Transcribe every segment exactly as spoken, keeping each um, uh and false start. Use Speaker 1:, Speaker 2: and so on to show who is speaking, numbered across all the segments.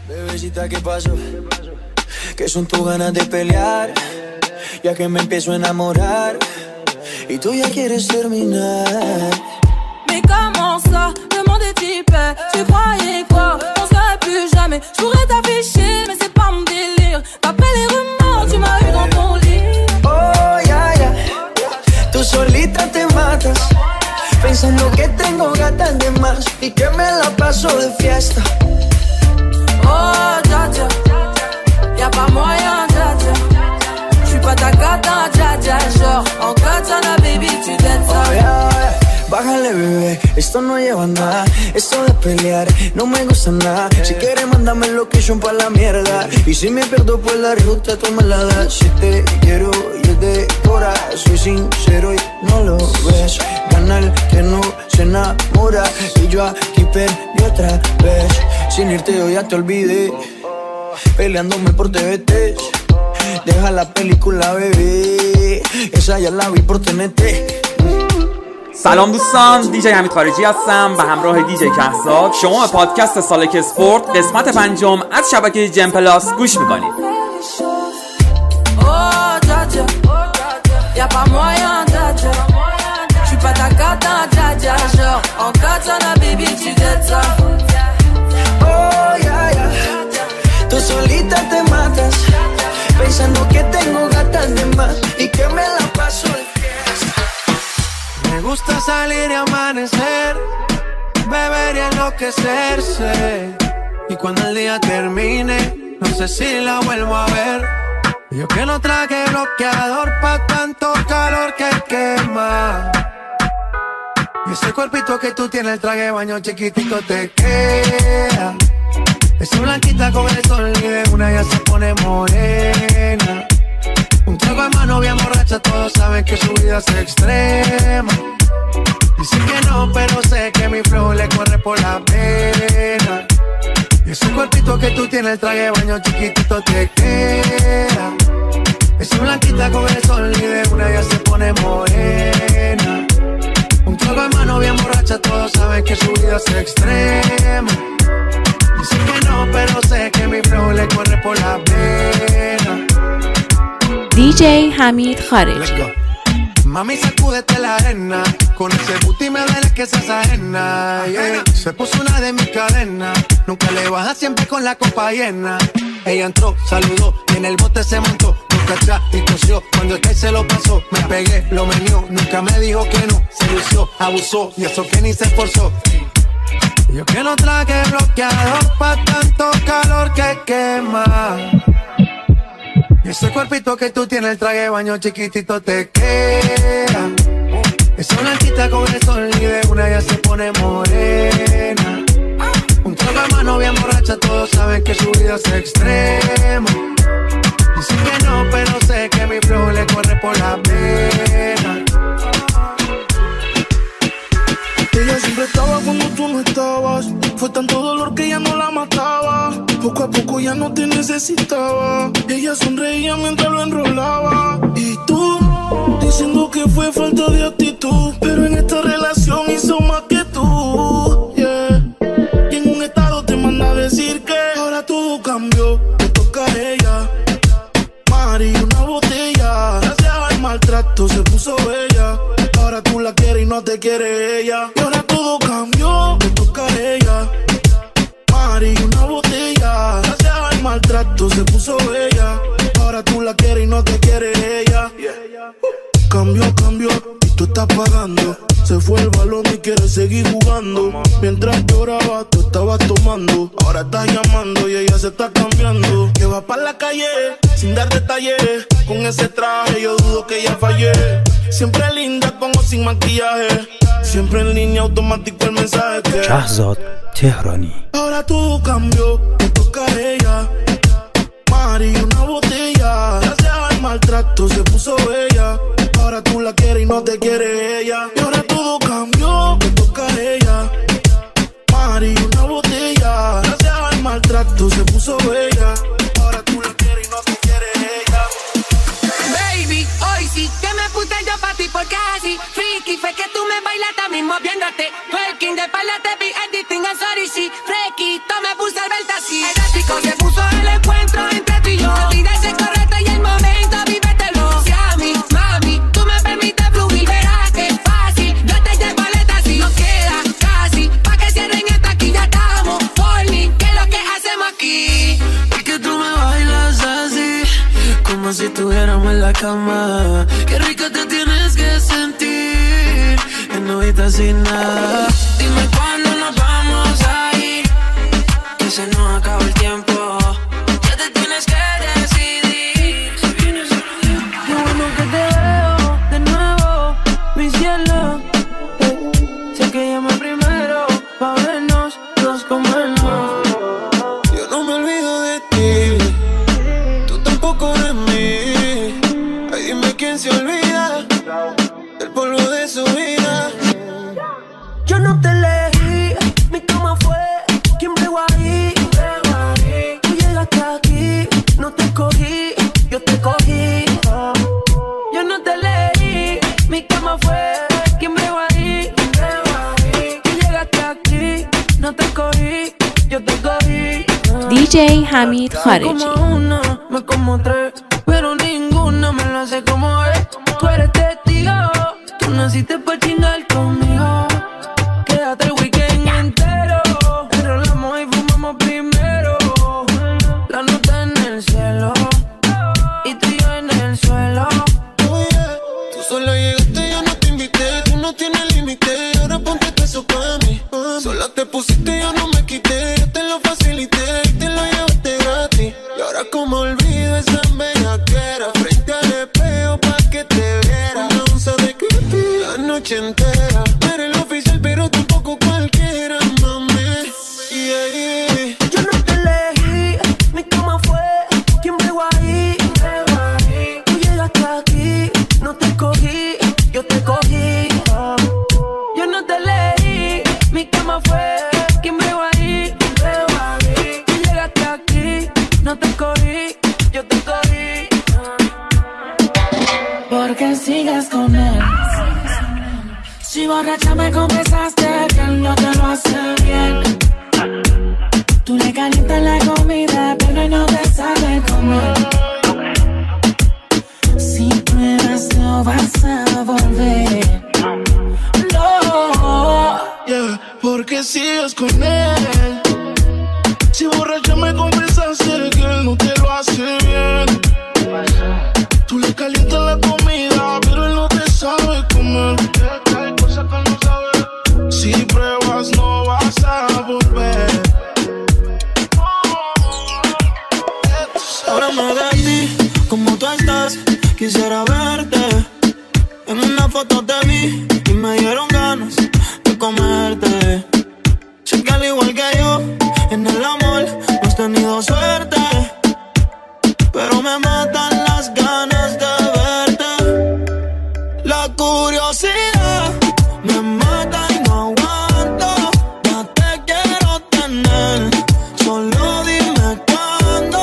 Speaker 1: Bebecita, ¿qué pasó? Que son tus ganas de pelear, ya que me empiezo a enamorar y tú ya quieres terminar.
Speaker 2: Mais comment ça, le monde est typé. Tu croyais quoi, on serait plus jamais. Je pourrais t'afficher, mais c'est pas mon délire. D'après les rumeurs, tu m'as eu dans ton lit.
Speaker 1: Oh, ya, ya, tú solita te matas, pensando que tengo gatas de más y que me la paso de fiesta.
Speaker 2: Oh, dja dja, y'a pas moyen, dja dja. J'suis pas ta gata, dja dja. Genre, en katana, baby, tu t'aides ça.
Speaker 1: Oh, yeah, yeah. Bájale, bebé, esto no lleva nada. Esto de pelear no me gusta nada. Si quieres, mándame el location pa' la mierda. Y si me pierdo por la ruta, tú me la das. Si te quiero y es de cora, soy sincero y no lo ves. Gana el que no se enamora. Y yo aquí perdí otra vez. Sin irte yo ya te olvidé, peleándome por T V T. Deja la película, bebé, esa ya la vi por T N T.
Speaker 3: سلام دوستان، دیجی حمید خارجی هستم و همراه دیجی کهزاد شما به پادکست سالک اسپورت قسمت پنجم از شبکه جم پلاس گوش میکنید.
Speaker 1: Tú solita te matas, pensando que tengo gatas de más y que me la paso de fiesta.
Speaker 4: Me gusta salir y amanecer, beber y enloquecerse. Y cuando el día termine, no sé si la vuelvo a ver. Yo que no traje bloqueador pa' tanto calor que quema. Y ese cuerpito que tú tienes, el traje de baño chiquitito te queda. Esa blanquita con el sol y de una ya se pone morena. Un trago en mano bien borracha, todos saben que su vida es extrema. Dicen que no, pero sé que mi flow le corre por la pena. Y ese cuerpito que tú tienes, el traje de baño chiquitito te queda. Esa blanquita con el sol y de una ya se pone morena. Un trago en mano bien borracha, todos saben que su vida es extrema. Dicen que no, pero sé que mi flow le corre por la pena.
Speaker 5: دیجی حمید خارجی.
Speaker 4: Mami, sacúdete la arena, con ese booty me duele que seas ajena, yeah. Se puso una de mis cadenas, nunca le baja siempre con la copa llena. Ella entró, saludó y en el bote se montó, nunca atrás y tosió, cuando el que se lo pasó, me pegué, lo menió, nunca me dijo que no, se lució, abusó y eso que ni se esforzó. Yo que no traje bloqueador pa' tanto calor que quema. Y ese cuerpito que tú tienes, el traje de baño chiquitito te queda. Esa blanquita con el sol y de una ya se pone morena. Un trago de mano bien borracha, todos saben que su vida es extrema. Dicen que no, pero sé que mi flow le corre por la pena.
Speaker 6: Ella siempre estaba cuando tú no estabas. Fue tanto dolor que ya no la mataba. Poco a poco ya no te necesitaba. Ella sonreía mientras lo enrolaba. Y tú, diciendo que fue falta de actitud, pero en esta relación hizo más que tú, yeah. Y en un estado te manda a decir que ahora todo cambió, te toca a ella. Mari, una botella, gracias al maltrato se puso bella. Ahora tú la quieres y no te quiere ella. Y ahora todo cambió, te toca a ella. Mari, una botella, gracias al maltrato se puso bella. Ahora tú la quieres y no te quiere ella, yeah. Cambió, cambió, y tú estás pagando. Se fue el balón y quiere seguir jugando. Mientras lloraba, tú estabas tomando. Ahora estás llamando y ella se está cambiando. Que va pa' la calle, sin dar detalles. Con ese traje yo dudo que ella fallé. Siempre linda como sin maquillaje. Siempre en línea automático el mensaje que
Speaker 7: شهزاد تهرانی.
Speaker 6: Ahora todo cambió, te toca a ella. Mari, una botella, gracias al maltrato se puso bella. Ahora tú la quieres y no te quiere ella. Y ahora todo cambió, te toca a ella. Mari, una botella, gracias al maltrato se puso bella. Ahora tú la quieres y no te quiere ella.
Speaker 2: Baby, hoy sí que me puse yo pa' ti porque así freaky fue que tú me bailaste a mí moviéndote. Twerking de espalda te vi editing en sorry, sí. Fresquito me puse el belt así. Erótico
Speaker 4: estuviéramos en la cama. Qué rica te tienes que sentir en novita sin nada. Dime cuándo nos vamos a ir, que se nos acaba el tiempo. Ya te tienes que decidir si vienes o no. Qué bueno que te veo de nuevo, mi cielo. eh, Sé que llamé primero pa' vernos, nos comernos. Yo no me olvido de ti, tú tampoco de mí. Ay, dime quién se olvida del polvo de su vida. Yo no te elegí, mi cama fue quien bregó ahí. Tú llegaste aquí, no te cogí, yo te cogí. Yo no te elegí, mi cama fue quien bregó ahí. Tú llegaste aquí, no te cogí, yo te cogí.
Speaker 5: دی جی حمید خارجی.
Speaker 4: Me como una, me como tres, pero ninguna me lo hace como es. Tú eres testigo, tú naciste pa' chingar conmigo. Quédate el weekend entero, enrolamos y fumamos primero. La nota en el cielo y tú y yo en el suelo. Oh yeah, tú sola llegaste, yo no te invité. Tú no tienes límite, ahora ponte peso pa' mí. Sola te pusiste, yo no me quité. Yo te lo facilité y te lo llevaste gratis. Y ahora como olvido esa bellaquera, frente al espejo pa' que te viera. Una onza de creepy la noche entera. Eres el oficial pero tampoco cualquiera, mami. Yeah, yeah. Yo no te elegí, mi cama fue quien bregó ahí. Tú llegaste aquí, no te cogí, yo te cogí. Yo no te elegí, mi cama fue quien bregó ahí. Tú llegaste aquí, no te cogí, yo te cogí.
Speaker 2: Porque sigues con él. Si borracha me confesaste que él no te lo hace bien. Tú le calientas la comida, pero él no te sabe comer. Si pruebas no vas a volver. No.
Speaker 6: Yeah, porque sigues con él. Si borracha me confesaste que él no te lo hace bien. Tú le calientas la comida, pero él no te sabe comer. Hay cosas que no sabe. Si pruebas no vas a volver.
Speaker 4: Ahora me de ti, como tú estás, quisiera verte. En una foto te vi y me dieron ganas de comerte. Sé que al igual que yo, en el amor no has tenido suerte, pero me matan las ganas de verte. La curiosidad me mata y no aguanto. Ya te quiero tener, solo dime cuándo.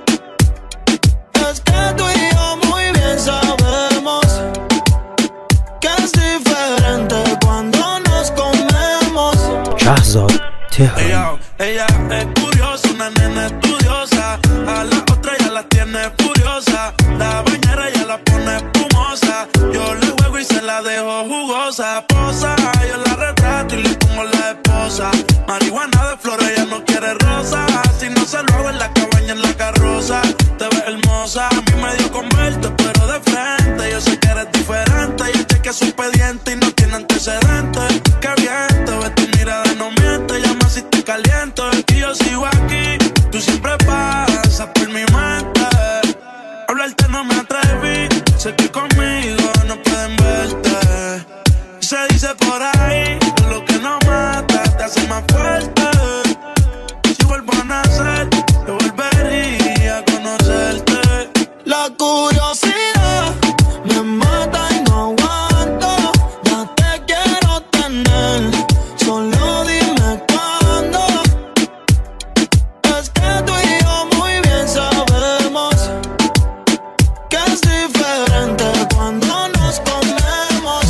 Speaker 4: Es que tú y yo muy bien sabemos que es diferente cuando nos comemos.
Speaker 7: شهزاد تهرانی.
Speaker 8: Ella, ella es curiosa, una nena estudiosa. A la otra ya la tiene furiosa. La bañera ya la pone espumosa. Yo le juego y se la dejo jugosa. Posa, yo la retrato y le pongo la esposa. Marihuana de flores, ella no quiere rosa. Si no se lo hago en la cabaña, en la carroza. Te ves hermosa, a mí me dio con verte, pero de frente. Yo sé que eres diferente. Yo chequeé su expediente y no tiene antecedentes. Qué bien, te ves tu mirada, no miente. Llama si te caliento. Y yo sigo aquí, tú siempre pasas por mi mente. Hablarte no me atreví, sé que conmigo no pueden verte. Se dice por ahí, que lo que no mata te hace más fuerte. Si vuelvo a nacer, yo volvería a conocerte.
Speaker 4: La curiosidad me mata y no aguanto. Ya te quiero tener, solo dime cuándo. Es que tú y yo muy bien sabemos que es diferente cuando nos comemos.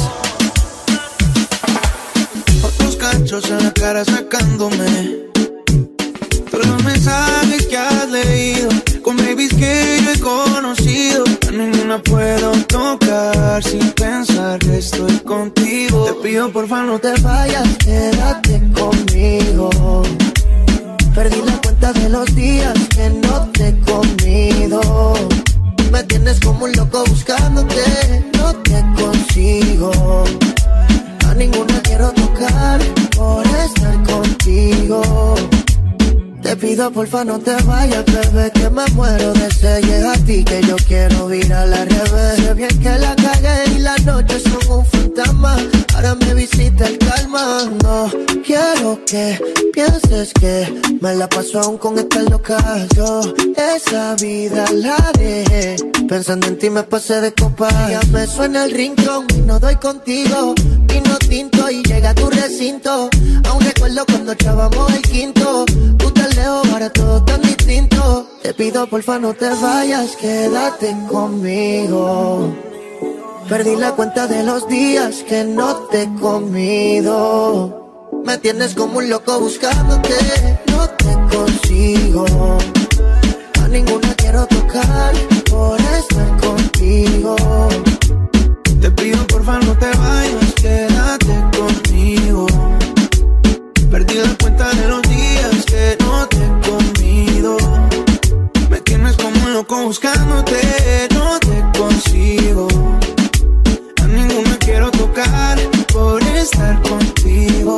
Speaker 1: Otros cachos en la cara sacándome todos los mensajes que has leído con babies que yo he conocido. A ninguna puedo tocar sin pensar que estoy contigo. Te pido porfa no te vayas, quédate conmigo. Perdí la cuenta de los días que no te he comido. Me tienes como como un loco buscándote. No te consigo, a ninguna quiero tocar por estar contigo. Te pido porfa no te vayas, bebé, que me muero de sed. Y es a ti que yo quiero ir a la revés. Sé bien que la cagué y las noches son un fantasma. Ahora me visita el calma. No quiero que pienses que me la paso aún con esta loca. Yo esa vida la dejé pensando en ti, me pasé de copa. Ya me suena el rincón y no doy contigo. Vino tinto y llega a tu recinto. Aún recuerdo cuando echábamos el quinto. Tú te lejos, ahora todo tan distinto. Te pido porfa no te vayas, quédate conmigo. Perdí la cuenta de los días que no te he comido. Me tienes como un loco buscándote. No te consigo, a ninguna quiero tocar por estar contigo.
Speaker 4: Te pido porfa no te vayas, quédate conmigo. Perdí la cuenta de los días que no te he comido. Me tienes como un loco buscándote. No te consigo, a ninguna quiero tocar por estar contigo.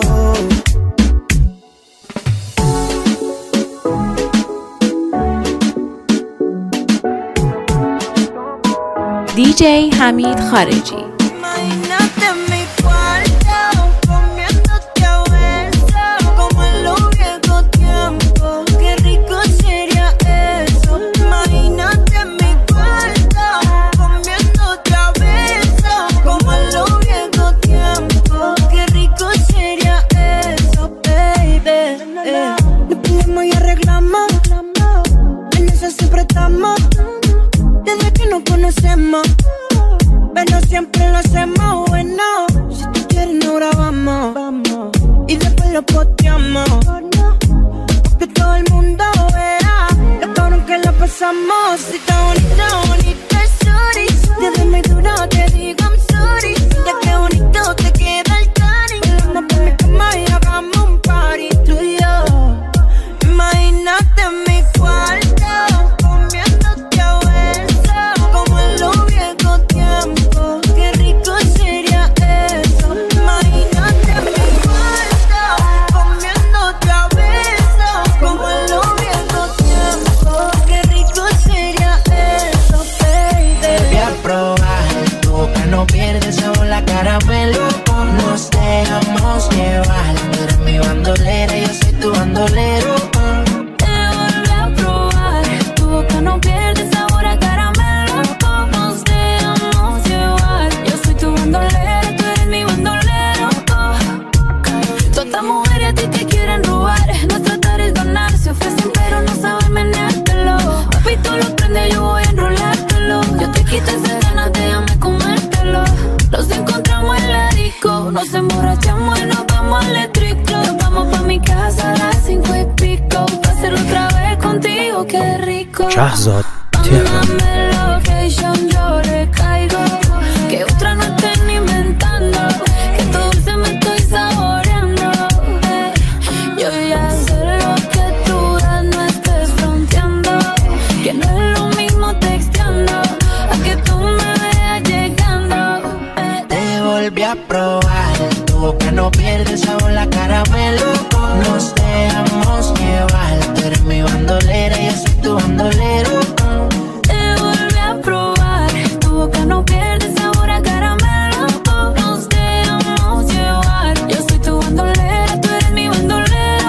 Speaker 5: دی جی حمید خارجی.
Speaker 2: Imagínate en mi cuarto, comiéndote a besos, como en los viejos tiempos. Qué rico sería eso. Imagínate en mi cuarto, comiéndote a besos, como en los viejos tiempos. Qué rico sería eso, baby. Eh. Nos ponemos y arreglamos, en eso siempre estamos. Desde que nos conocemos, pero siempre lo hacemos bueno. Si tú quieres nos grabamos y después lo posteamos, que todo el mundo vea lo cabrón que la pasamos. Si está bonito, bonito es sorry. Desde muy duro te digo I'm sorry. Ya que bonito te queda el cari. Vamos pa' mi cama y hagamos un party tú y yo. Imagínate en mi cuarto, comiéndote a besos, como en los viejos tiempos. Qué rico sería eso. Imagínate en mi cuarto, comiéndote a besos, como en los viejos tiempos. Qué rico sería eso, baby.
Speaker 9: Voy a probar, tu boca no pierde sabor, la caramelo. Nos dejamos llevar, tú eres mi bandolera, yo soy tu bandolero.
Speaker 2: No pierde sabor a caramelo. Nos dejamos llevar. Yo soy tu bandolera, tú eres mi bandolero. Todas estas mujeres a ti te quieren robar. No tratar es ganar, se ofrecen pero no saben meneártelo. Papi, tú lo prendes, yo voy a enrolártelo. Yo te quito esas ganas, déjame comértelo. Los encontramos en la disco, nos emborrachamos y nos vamos al eléctrico. Nos vamos pa' mi casa a las cinco y pico. Pa' hacerlo otra vez contigo, qué rico.
Speaker 7: شهزاد تهران.
Speaker 2: Mándame location, yo le caigo. Que otra no estén inventando. Que todo dulce me estoy saboreando. Eh, yo ya sé lo que tú das, no estés fronteando. Que no es lo mismo texteando a que tú me veas llegando. Eh.
Speaker 9: Te volví a probar, tu boca no pierde sabor, la caramelo. Nos dejamos llevar, tú eres mi bandolera, yo soy tu bandolero.
Speaker 2: Te volví a probar, tu boca no pierde sabor a caramelo. Nos dejamos llevar, yo soy tu bandolera, tú eres mi bandolero.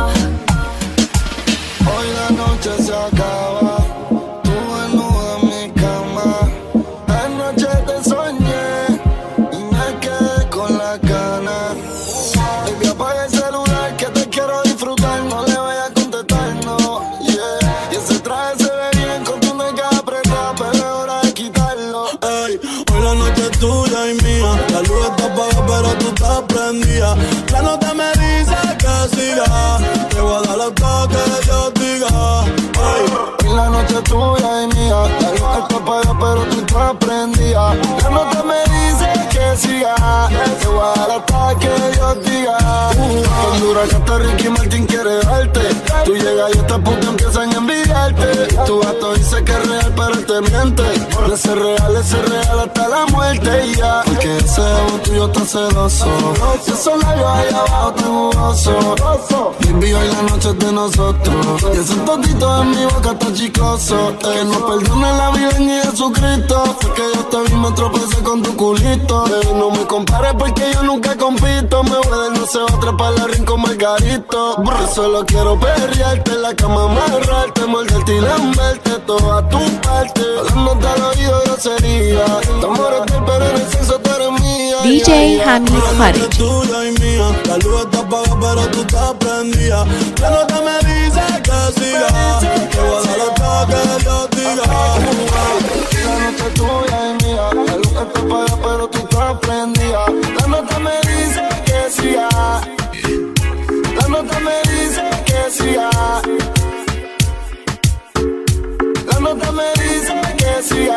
Speaker 6: Hoy la noche se acaba, tú desnuda en mi cama. Anoche te soñé y me quedé con la gana. Baby, apaga el celular que te quiero disfrutar, no le vayas a contestar, no, yeah. Y ese traje se ve bien con tu nega apretada, pero es hora de quitarlo.
Speaker 8: Ey, hoy la noche es tuya y mía. La luz está apagada pero tú estás prendida. La nota me dice que siga. Te voy a dar los toques que yo diga. Ey,
Speaker 6: Hoy la noche es tuya y mía. La luz está apagada pero tú estás prendida. La nota me dice que siga. Te voy a dar hasta que yo diga. Con dura que hasta Ricky Martin quiere darte. Tú llegas y estas putas empiezan a envidiarte. Tu gato dice que es real pero
Speaker 10: él te miente. De ser real, es ser real hasta la muerte y ya. Porque ese ego tuyo está celoso. Y esos labios ahí abajo te jugoso. Baby, hoy la noche es de nosotros. Y ese totito en mi boca está chicloso. Que nos perdone la vida en Jesucristo. Fue que yo te vi, me tropecé con tu culito. Baby, no me compares porque yo nunca compito. Me voy de no sé otra para la rincón Margarito. Yo solo quiero perrearte en la cama, amarrarte, morderte y lamberte toda tu parte. Hablándote al oído grosería. Tu amor es tuyo, pero en el sexo tú eres mía.
Speaker 5: D J Hamid Khareji.
Speaker 11: Tuya y mía. La luz está apagada pero tú estás prendida. La nota me dice que siga. Que voy a dar lo que yo diga.
Speaker 10: La noche es tuya y mía. La luz está apagada pero tú estás prendida. La nota me dice que siga. La nota me dice que siga. La nota me dice que siga.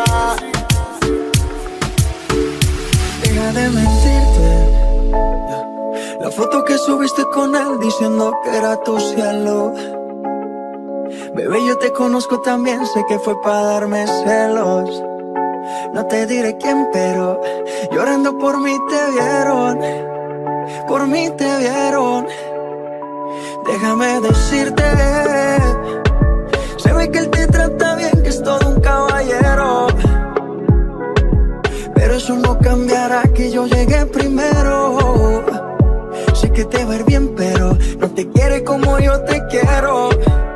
Speaker 1: Deja de mentirte. La foto que subiste con él diciendo que era tu cielo. Bebé, yo te conozco también, sé que fue para darme celos. No te diré quién, pero llorando por mí te vieron. Por mí te vieron. Déjame decirte, se ve que él te trata bien, que es todo un caballero. Pero eso no cambiará que yo llegué primero. Sé que te va a ir bien, pero no te quiere como yo te quiero.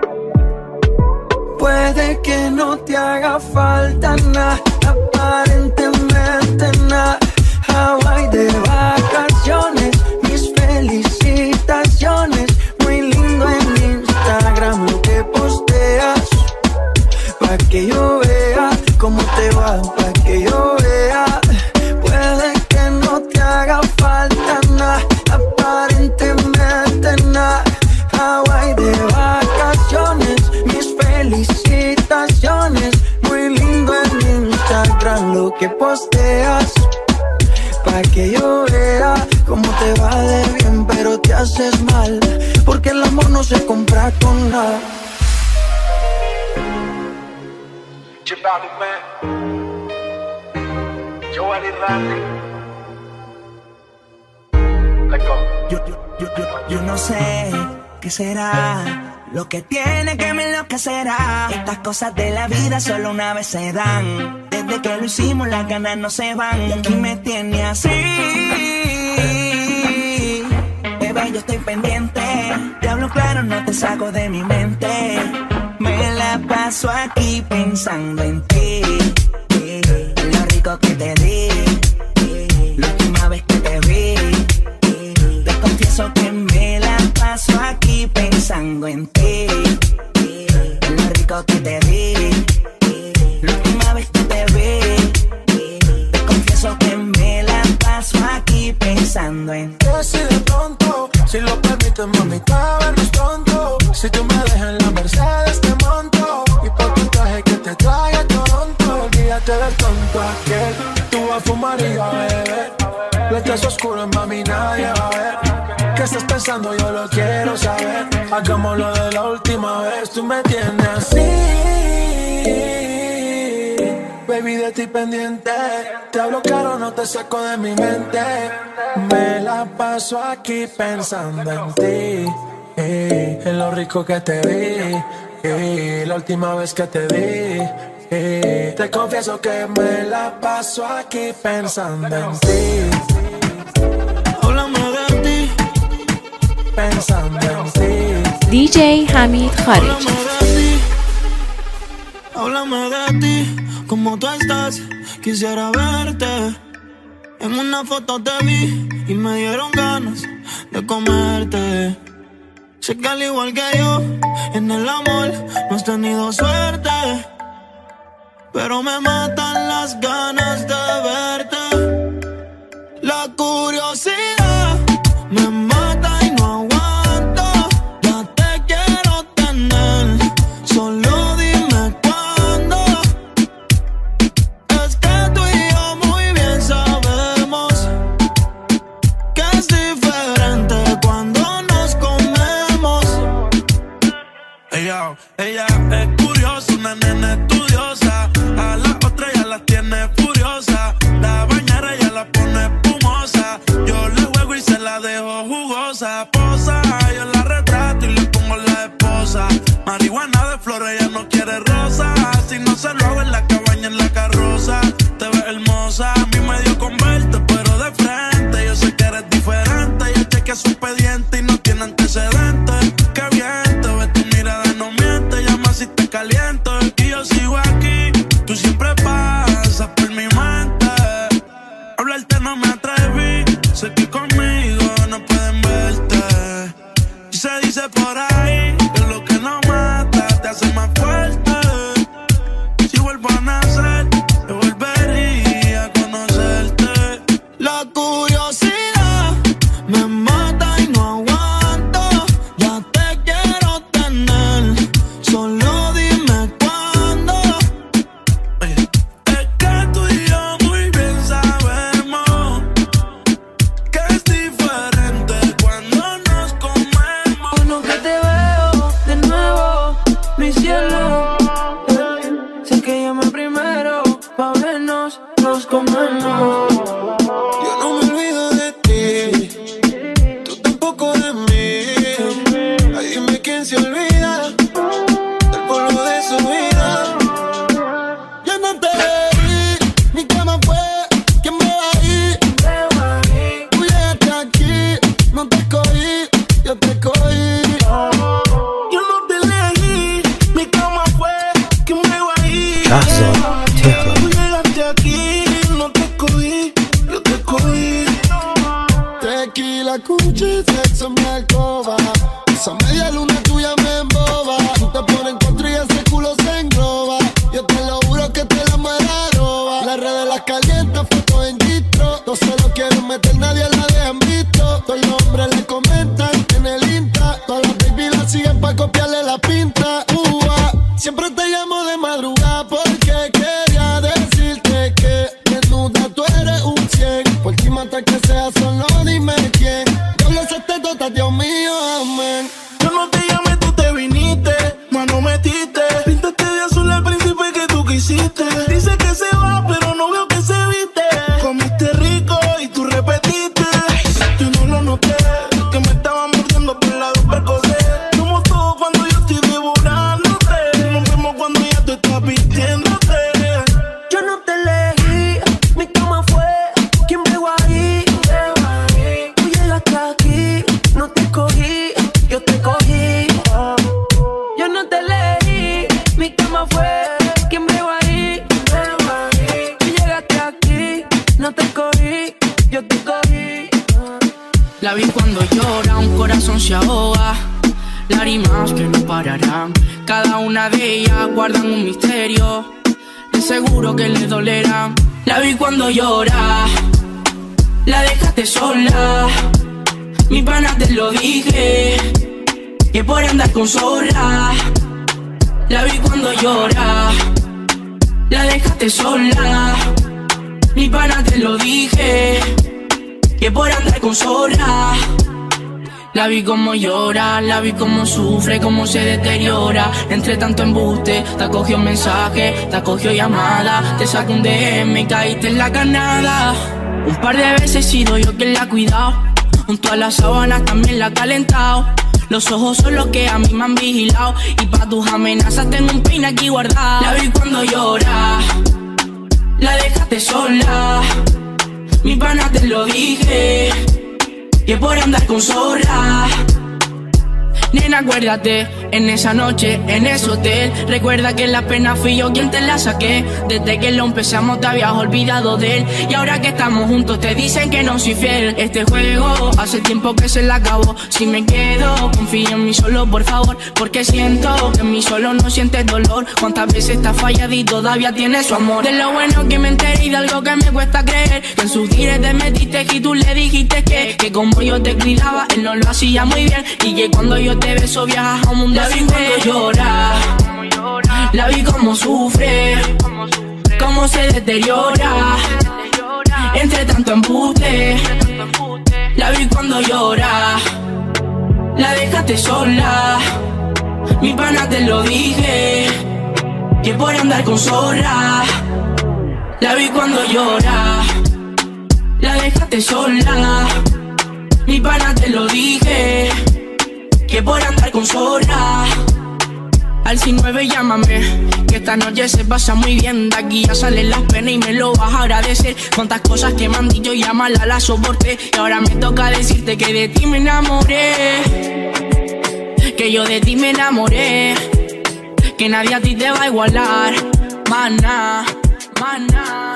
Speaker 1: Puede que no te haga falta nada, aparentemente nada. Hawaii de vacaciones, mis felicitaciones. Muy lindo en Instagram lo que posteas, pa' que yo vea cómo te va, pa' que yo vea. Puede que no te haga falta nada, aparentemente nada. Hawaii de vacaciones, mis felicitaciones. Muy lindo en Instagram lo que posteas, pa' que yo vea cómo te va de bien, pero te haces mal, porque el amor no se compra con nada.
Speaker 12: Yo, yo, yo, yo, yo no sé qué será lo que tiene que me enloquecerá. Estas cosas de la vida solo una vez se dan. Desde que lo hicimos las ganas no se van. Y aquí me tiene así. Bebé, yo estoy pendiente. Te hablo claro, no te saco de mi mente. Me la paso aquí pensando en ti. Lo rico que te di. La última vez que te vi. Te confieso que me la paso aquí pensando en ti. Lo rico que te di. La última vez que te vi. Te confieso que me la paso aquí pensando en ti.
Speaker 11: Si de pronto, si lo permites, mamita, vernos pronto. Si tú me dejas en la Mercedes, te monto. Y por tu traje que te trae a Toronto. Olvídate del tonto aquel. Tú vas a fumar y a beber. Letras oscuras, mami, nadie va a ver. ¿Qué estás pensando? Yo lo quiero saber. Hagámoslo de la última vez. Tú me tienes así. Baby, de ti pendiente. Te hablo claro, no te saco de mi mente. Me la paso aquí pensando en ti. Eh, en lo rico que te vi. Eh, la última vez que te vi. Eh, te confieso que me la paso aquí pensando en ti.
Speaker 12: Háblame de ti.
Speaker 11: Pensando en ti.
Speaker 5: D J Hamid Khareji.
Speaker 12: Háblame de ti. Háblame de ti. ¿Cómo tú estás? Quisiera verte. En una foto te vi y me dieron ganas de comerte. Sé que al igual que yo, en el amor no has tenido suerte, pero me matan las ganas de verte. La curiosidad me mata y no aguanto. Ya te quiero tener, solo dime cuándo. Es que tú y yo muy bien sabemos que es diferente cuando nos comemos.
Speaker 8: Ella, ella es curiosa, una nena estudiosa. las tiene furiosas. La bañera ya la pone espumosa. Yo le juego y se la dejo jugosa. Posa, yo la retrato y le pongo la esposa. Marihuana de flores, ella no quiere rosa. Si no se lo hago en la cabaña, en la carroza. Te ves hermosa, a mí me dio con verte, pero de frente. Yo sé que eres diferente. Yo chequeé su expediente y no tiene antecedentes. Qué bien, te ves, tu mirada no miente. Llama si te caliento. Y yo sigo aquí, tú siempre pasas por mi mente. Hablarte no me atreví. Sé que conmigo no pueden verte. Y se dice por ahí que lo que no mata te hace más fuerte. Si vuelvo a nacer, yo volvería a conocerte.
Speaker 12: La curiosidad me mata y no aguanto. Ya te quiero tener, solo dime cuándo.
Speaker 8: Oye, es que tú y yo muy bien sabemos que es diferente cuando nos comemos.
Speaker 2: Bueno que te veo de nuevo, mi cielo. Sé que llamé primero pa' vernos, nos comemos.
Speaker 12: Yo no me olvido de ti, tú tampoco de mí. Ay, dime quién se olvida del polvo de su vida. Yo no te vi, mi cama fue quien me va a ir. Tú llegaste aquí, no te escogí, yo te cogí. Yo no te elegí, mi cama fue quien me va a ir.
Speaker 7: شهرزاد تهران.
Speaker 12: Tú llegaste aquí, no te escogí, yo te cogí. Tequila, cuchi, sexo en mi alcoba. Esa media luna tuya me emboba. Tú te pones en contra y ese culo se engloba. Yo te lo juro que te la muera roba. Las redes las calientas, fotos en distro. No se lo quieren meter, nadie la dejan visto. Todos los hombres le comentan en el Insta. Todas las baby la siguen pa' copiarle la pinta. Ua, siempre te llamo de madrugada porque quería decirte que desnuda tú eres un cien. Por ti mata que sea, solo dime quién. Diablo se te tota, Dios mío, amén. Yo no te llamé, tú te viniste, mano metiste. Pintaste de azul el príncipe que tú quisiste. Dice que se va, pero no veo que se viste. Comiste rico y tú repetiste. Yo no lo noté, que me estaba mordiendo por la supercosé. Somos todos cuando yo estoy devorándote. Nos vemos cuando ya tú estás vistiéndote.
Speaker 2: Yo no te elegí, mi cama fue quien me va a ir. Tú llegaste aquí, no te escogí, yo te cogí. Yo no te elegí, mi cama fue quien me va a ir. Tú llegaste aquí, no te escogí, yo te cogí.
Speaker 13: La vi cuando llora, un corazón se ahoga. Lágrimas que no pararán. Cada una de ellas guardan un misterio. De seguro que le dolerá. La vi cuando llora, la dejaste sola. Mi pana te lo dije, que por andar con zorra. La vi cuando llora, la dejaste sola. Mi pana te lo dije, que por andar con zorra. La vi como llora, la vi como sufre, como se deteriora. Entre tanto embuste, te acogió mensaje, te acogió llamada. Te sacó un D M y caíste en la carnada. Un par de veces he sido yo quien la ha cuidado. Junto a las sábanas también la ha calentado. Los ojos son los que a mí me han vigilado. Y pa' tus amenazas tengo un pin aquí guardado. La vi cuando llora, la dejaste sola. Mi pana te lo dije, que por andar con zorra. Nena, acuérdate, en esa noche, en ese hotel. Recuerda que la pena fui yo quien te la saqué. Desde que lo empezamos te habías olvidado de él. Y ahora que estamos juntos te dicen que no soy fiel. Este juego hace tiempo que se la acabó. Si me quedo, confía en mí solo, por favor. Porque siento que en mí solo no sientes dolor. Cuántas veces te has fallado y todavía tienes su amor. De lo bueno que me enteré y de algo que me cuesta creer. Que en sus tires te metiste y tú le dijiste que Que como yo te cuidaba, él no lo hacía muy bien. Y que cuando yo te beso viajas a un mundo. La vi cuando llora, la vi como sufre, cómo se deteriora. Entre tanto embuste, la vi cuando llora, la dejaste sola. Mi pana te lo dije, que por andar con zorra. La vi cuando llora, la dejaste sola. Mi pana te lo dije, que por andar con zorra. Al nueve llámame, que esta noche se pasa muy bien. De aquí ya salen las penas y me lo vas a agradecer. Cuántas cosas que me han dicho y a mala la soporté. Y ahora me toca decirte que de ti me enamoré, que yo de ti me enamoré, que nadie a ti te va a igualar. Maná, maná.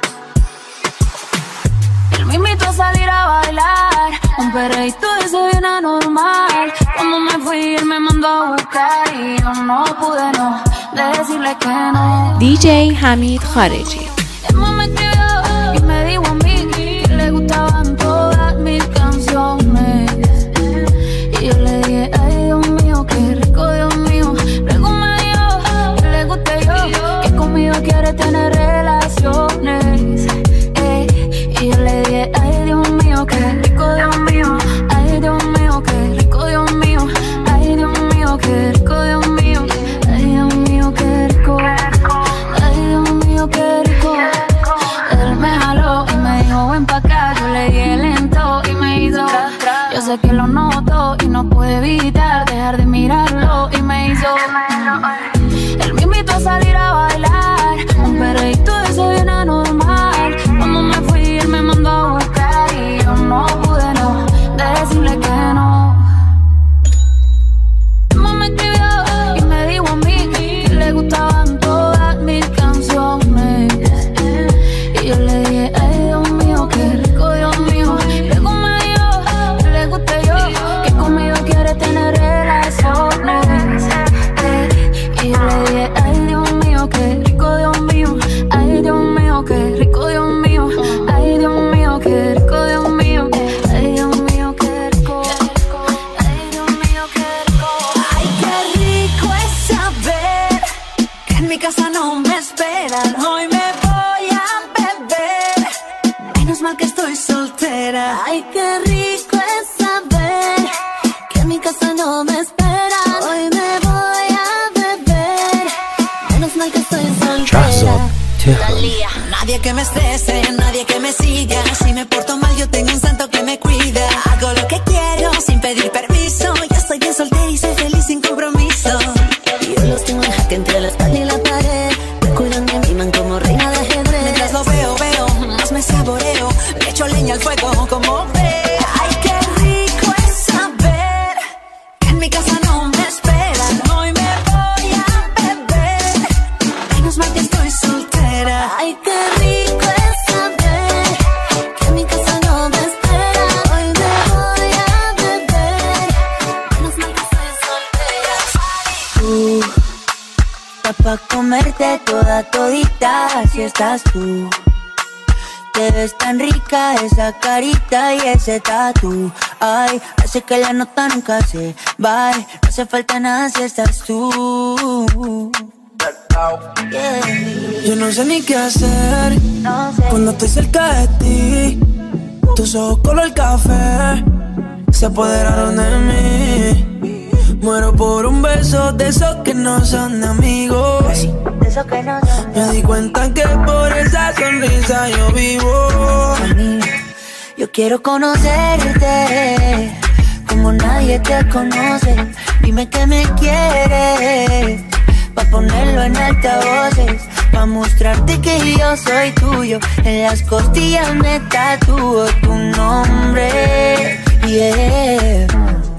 Speaker 14: Él me invitó a salir a bailar, un perreíto y se viene anormal. Cuando me fui él me mandó a buscar y yo no pude no decirle que no.
Speaker 5: دی جی حمید خارجی.
Speaker 14: Él me escribió y me dijo a mí que le gustaban todas mis canciones. Y yo le dije, ay Dios mío, qué rico Dios mío. Luego me dijo que le guste yo, que conmigo quiere tener relaciones. Y yo le dije, ay Dios mío, qué rico Dios mío. Ay Dios mío, qué rico Dios mío. Ay Dios mío, qué rico Dios mío. Ay Dios mío, qué rico. Ay Dios mío, qué rico. Él me jaló y me dijo, ven pa' acá. Yo le dije lento y me hizo. Yo sé que lo noto y no pude evitar dejar de mirarlo y me hizo. Él me invitó a salir a bailar, un perreíto y se viene anormal. Cuando me fui él me mandó a buscar y yo no pude no decirle que no. Mamá me escribió y me dijo a mí que le gustaban todas mis canciones. Y yo le dije, ay Dios mío, qué rico Dios mío. Luego me dijo que le guste yo, que conmigo quiere tener relaciones. Y yo le dije, ay Dios mío, qué rico Dios mío. Ay Dios mío, qué rico Dios mío. Ay Dios mío, qué rico Dios mío. Ay Dios mío, qué rico. Ay Dios mío, qué rico.
Speaker 15: Ay, qué rico es saber que en mi casa no me esperan. Hoy me voy a beber, menos mal que estoy soltera.
Speaker 14: Ay, qué rico es saber que en mi casa no me esperan. Hoy me voy a beber, menos mal que estoy soltera.
Speaker 15: Nadie que me estrese, nadie que me siga. Si me porto mal yo tengo un santo que me cuida. Hago lo que quiero sin pedir permiso. Yo estoy bien soltera y soy feliz sin compromiso.
Speaker 14: Y yo los tengo en jaque entre la espalda y la pared. Me cuidan y me miman como reina de ajedrez.
Speaker 15: Mientras lo veo, veo, más me saboreo. Le echo leña al fuego como ve. Ay, qué rico es saber que en mi casa no me esperan. Hoy me voy a beber, menos mal que estoy soltera.
Speaker 14: Ay, qué rico es saber que en mi casa no me esperan. Hoy me voy a beber, menos mal que estoy soltera.
Speaker 15: Tú, está pa' comerte toda todita, si estás tú. Te ves tan rica esa carita y ese tatu. Ay, hace que la nota nunca se va. No hace falta nada si estás tú.
Speaker 6: Yeah. Yo no sé ni qué hacer no sé. Cuando estoy cerca de ti. Tus ojos color café se apoderaron de mí. Muero por un beso de esos que no son amigos.
Speaker 15: De esos que no son.
Speaker 6: Me di cuenta que por esa sonrisa yo vivo.
Speaker 15: Yo quiero conocerte como nadie te conoce. Dime que me quieres pa' ponerlo en altavoces, pa' mostrarte que yo soy tuyo. En las costillas me tatúo tu nombre. Yeah.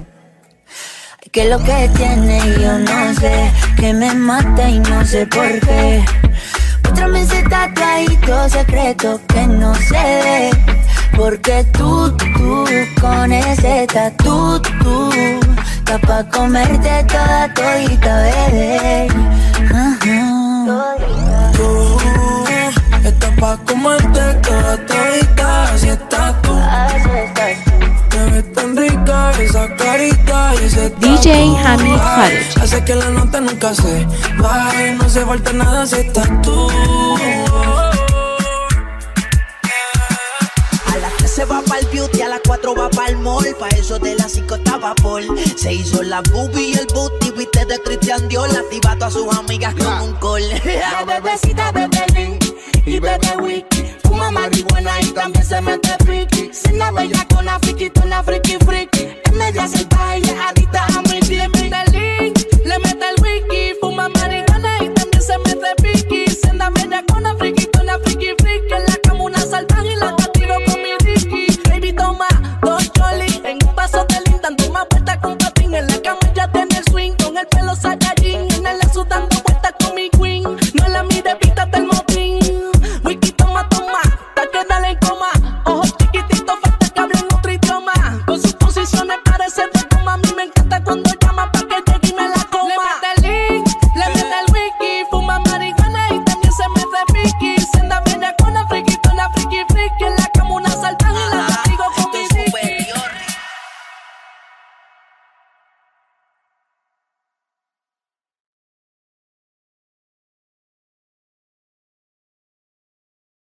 Speaker 15: Que lo que tiene yo no sé, que me mata y no sé por qué. Muéstrame ese tatuadito secreto que no se ve. Porque tú, tú, con ese tatu, tú, está pa' comerte toda todita, bebé.
Speaker 6: Uh-huh. Tú, estás pa' comerte toda todita, así estás tú. Te ves tan rica esa carita y ese tatu.
Speaker 5: دی جی حمید خارجی.
Speaker 6: Hace que la nota nunca se baje, no se falta nada si estás tú.
Speaker 16: Se va pa'l beauty, a las cuatro va pa'l mall. Pa' eso de las cinco estaba Paul. Se hizo la boobie y el booty, viste de Christian Dior. Activa a todas sus amigas con un call.
Speaker 17: La bebecita de Belly y bebe whisky. Fuma marihuana y también se mete piqui. Sin la bella con la friki, con la friki friki. Es media salvaje,